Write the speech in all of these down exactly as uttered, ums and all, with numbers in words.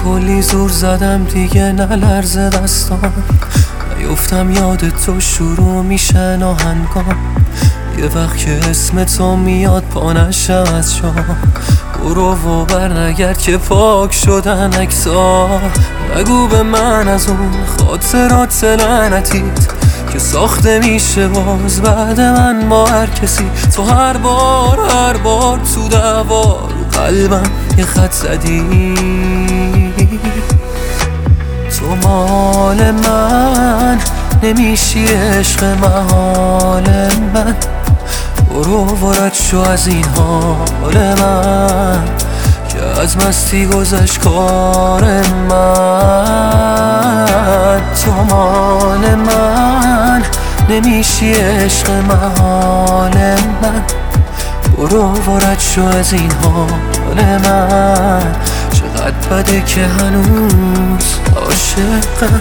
کلی زور زدم دیگه نلرزه دستام، نیفتم یاد تو شروع میشه ناهنگام. یه وقت که اسم تو میاد پا نشم از جا، برو و برنگرد که پاک شدن عکس‌ها. نگو به من از اون خاطرات لعنتیت که ساخته میشه باز بعد من با هر کسی. تو هر بار هر بار تو دعوا رو قلبم یه خط زدی. تو مال من نمیشی عشق محال من، برو ورد شو از این حال من که از مستی گذشت کار من. تو مال من نمیشی عشق محال من، برو ورد شو از این حال من. چقدر بده که هنوز عاشقم.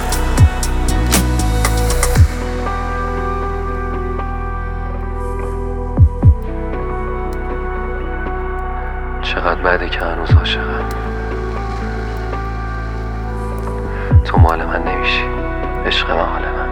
چقدر بده که هنوز عاشقم. تو مال من نمیشی عشق محال من.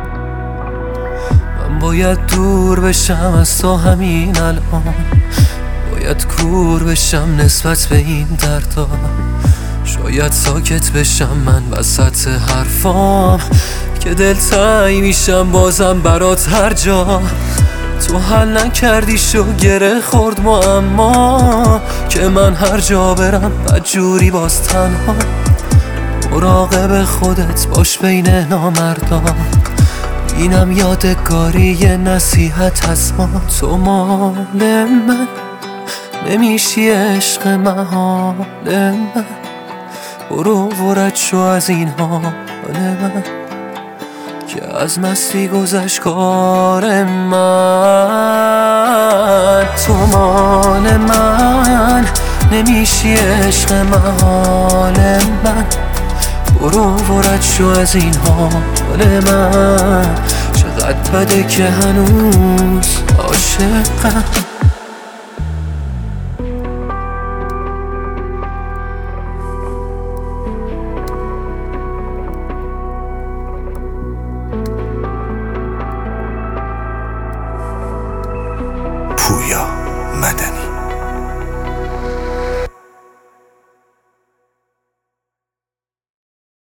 من باید دور بشم از تو همین الان، باید کور بشم نسبت به این دردا. شاید ساکت بشم من وسط حرفام که دلتنگ میشم بازم برات هر جا. تو حل نکردی شو گره خورد معما که من هر جا برم بدجوری باز تنها. مراقب خودت باش بین نامردان، اینم یادگاری یه نصیحت از ما. تو مال من نمیشی عشق محال من، برو ورد شو از این حال من که از مستی گذشت کار من. تو مال من نمیشی عشق محال من، برو ورد شو از این حال من. چقدر بده که هنوز عاشقم.